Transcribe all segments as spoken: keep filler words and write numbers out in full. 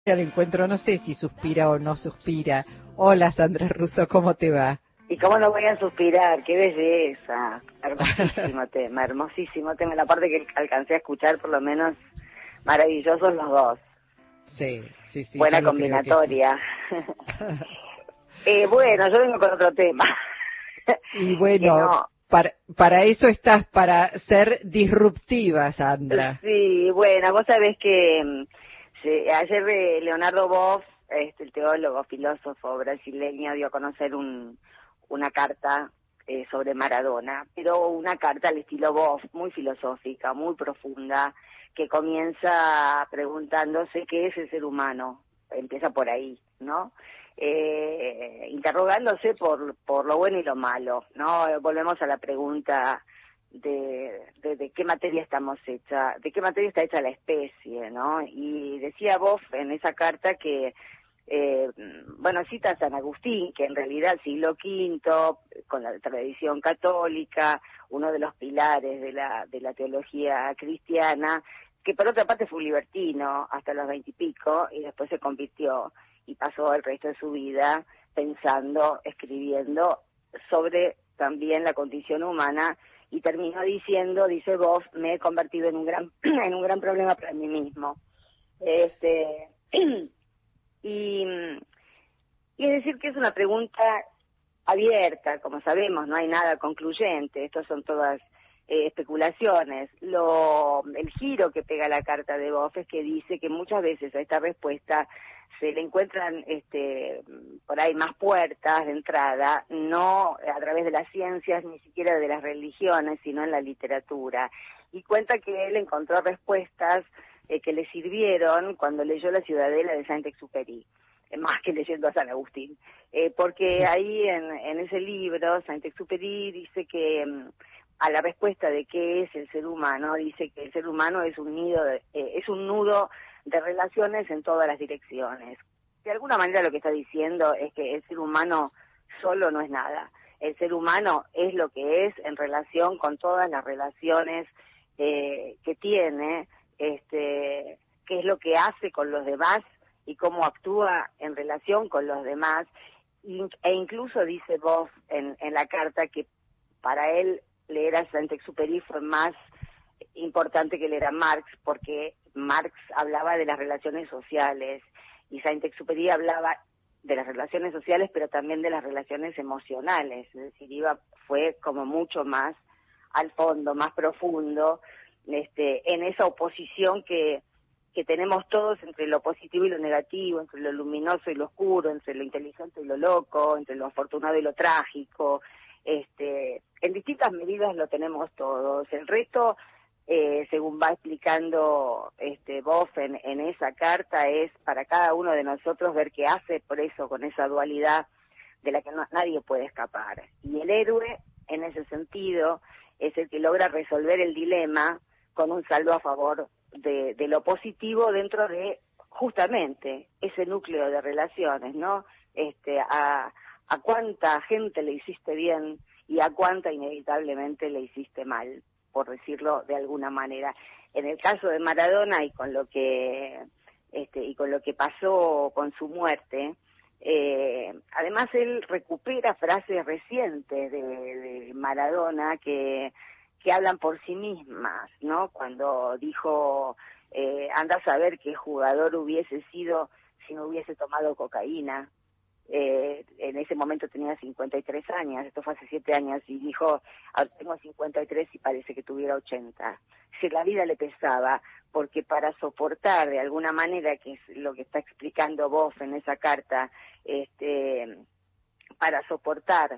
al encuentro, no sé si suspira o no suspira. Hola Sandra Russo, ¿cómo te va? ¿Y cómo no voy a suspirar? ¡Qué belleza! Hermosísimo tema, hermosísimo tema. La parte que alcancé a escuchar, por lo menos, maravillosos los dos. Sí, sí, sí. Buena yo lo creo que combinatoria. sí. eh, bueno, yo vengo con otro tema. Y bueno, no... para, para eso estás, para ser disruptiva, Sandra. Sí, bueno, vos sabés que mm, sí, ayer eh, Leonardo Boff, este, el teólogo, filósofo brasileño, dio a conocer un, una carta eh, sobre Maradona, pero una carta al estilo Boff, muy filosófica, muy profunda, que comienza preguntándose qué es el ser humano, empieza por ahí, ¿no? Eh, interrogándose por, por lo bueno y lo malo, ¿no? Volvemos a la pregunta de, de, de qué materia estamos hecha, de qué materia está hecha la especie, ¿no? Y decía Boff en esa carta que, eh, bueno, cita a San Agustín, que en realidad el siglo quinto, con la tradición católica, uno de los pilares de la, de la teología cristiana, que por otra parte fue un libertino hasta los veintipico y después se convirtió y pasó el resto de su vida pensando, escribiendo sobre también la condición humana, y terminó diciendo, dice Boff, me he convertido en un gran en un gran problema para mí mismo. Este y, y es decir que es una pregunta abierta, como sabemos, no hay nada concluyente, estos son todas eh, especulaciones. Lo el giro que pega la carta de Boff es que dice que muchas veces a esta respuesta se le encuentran este por ahí más puertas de entrada, no a través de las ciencias, ni siquiera de las religiones, sino en la literatura. Y cuenta que él encontró respuestas eh, que le sirvieron cuando leyó La Ciudadela de Saint-Exupéry, eh, más que leyendo a San Agustín. Eh, porque ahí en, en ese libro, Saint-Exupéry dice que mm, a la respuesta de qué es el ser humano, dice que el ser humano es un nido, de, eh, es un nudo de relaciones en todas las direcciones. De alguna manera lo que está diciendo es que el ser humano solo no es nada. El ser humano es lo que es en relación con todas las relaciones eh, que tiene, este, qué es lo que hace con los demás y cómo actúa en relación con los demás. E incluso dice Boff en, en la carta que para él leer a Saint-Exupéry fue más importante que leer a Marx, porque Marx hablaba de las relaciones sociales y Saint-Exupéry hablaba de las relaciones sociales, pero también de las relaciones emocionales, es decir, iba, fue como mucho más al fondo, más profundo, este, en esa oposición que, que tenemos todos entre lo positivo y lo negativo, entre lo luminoso y lo oscuro, entre lo inteligente y lo loco, entre lo afortunado y lo trágico. Este, en distintas medidas lo tenemos todos. El resto, eh, según va explicando este Boff en, en esa carta, es para cada uno de nosotros ver qué hace por eso, con esa dualidad de la que no, nadie puede escapar. Y el héroe, en ese sentido, es el que logra resolver el dilema con un saldo a favor de, de lo positivo dentro de justamente ese núcleo de relaciones, ¿no? Este, a a cuánta gente le hiciste bien y a cuánta inevitablemente le hiciste mal, por decirlo de alguna manera. En el caso de Maradona y con lo que este y con lo que pasó con su muerte, eh, además él recupera frases recientes de, de Maradona que que hablan por sí mismas, ¿no? Cuando dijo eh, anda a saber qué jugador hubiese sido si no hubiese tomado cocaína. Eh, en ese momento tenía cincuenta y tres años, esto fue hace siete años, y dijo, ahora tengo cincuenta y tres y parece que tuviera ochenta. Si la vida le pesaba, porque para soportar de alguna manera, que es lo que está explicando Boff en esa carta, este, para soportar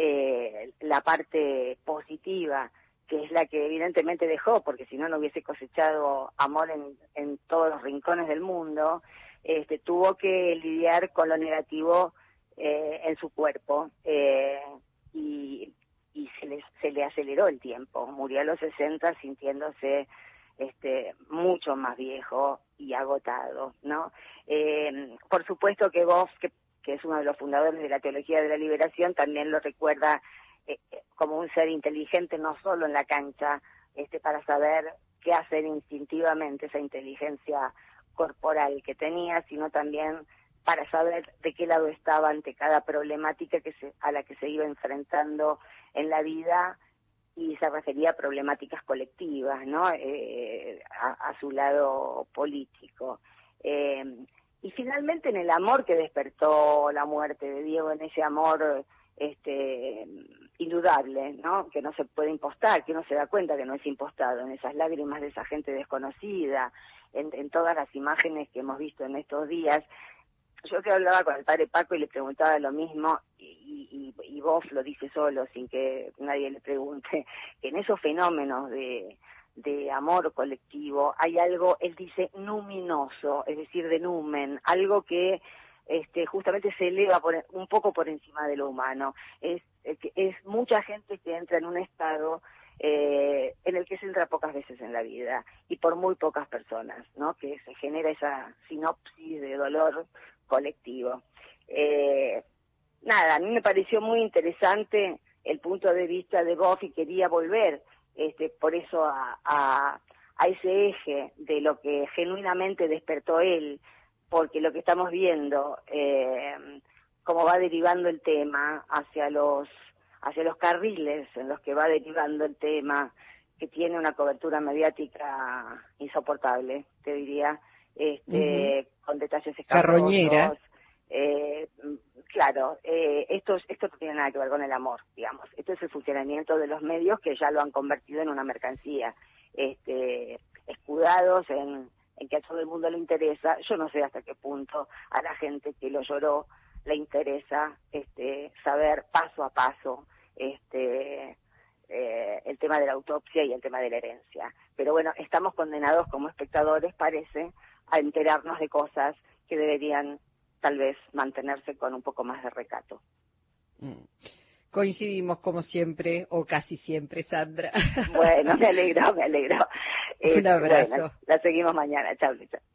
eh, la parte positiva, que es la que evidentemente dejó, porque si no, no hubiese cosechado amor en, en todos los rincones del mundo, este, tuvo que lidiar con lo negativo eh, en su cuerpo eh, y, y se, le, se le aceleró el tiempo. Murió a los sesenta sintiéndose este, mucho más viejo y agotado, ¿no? Eh, por supuesto que Boff, que, que es uno de los fundadores de la teología de la liberación, también lo recuerda eh, como un ser inteligente, no solo en la cancha, este, para saber qué hacer instintivamente, esa inteligencia corporal que tenía, sino también para saber de qué lado estaba ante cada problemática que se, a la que se iba enfrentando en la vida, y se refería a problemáticas colectivas, ¿no? Eh, a, a su lado político. Eh, y finalmente en el amor que despertó la muerte de Diego, en ese amor este indudable, ¿no? Que no se puede impostar, que uno se da cuenta que no es impostado, en esas lágrimas de esa gente desconocida, en, en todas las imágenes que hemos visto en estos días. Yo que hablaba con el padre Paco y le preguntaba lo mismo, y, y, y vos lo dice solo, sin que nadie le pregunte, que en esos fenómenos de, de amor colectivo hay algo, él dice, numinoso, es decir, de numen, algo que este, justamente se eleva por, un poco por encima de lo humano. Es, es mucha gente que entra en un estado eh, en el que se entra pocas veces en la vida, y por muy pocas personas, ¿no? Que se genera esa sinopsis de dolor colectivo. Eh, nada, a mí me pareció muy interesante el punto de vista de Boff, y quería volver este, por eso a, a, a ese eje de lo que genuinamente despertó él, porque lo que estamos viendo, eh, cómo va derivando el tema hacia los hacia los carriles en los que va derivando el tema, que tiene una cobertura mediática insoportable, te diría, este, uh-huh. con detalles escabrosos. Eh, claro, eh, esto, esto no tiene nada que ver con el amor, digamos. Esto es el funcionamiento de los medios, que ya lo han convertido en una mercancía, este, escudados en, en que a todo el mundo le interesa. Yo no sé hasta qué punto a la gente que lo lloró le interesa este, saber paso a paso este eh, el tema de la autopsia y el tema de la herencia. Pero bueno, estamos condenados como espectadores, parece, a enterarnos de cosas que deberían tal vez mantenerse con un poco más de recato. Mm. Coincidimos como siempre, o casi siempre, Sandra. Bueno, me alegro, me alegro. Un Este, abrazo. Bueno, la seguimos mañana. Chau, chau.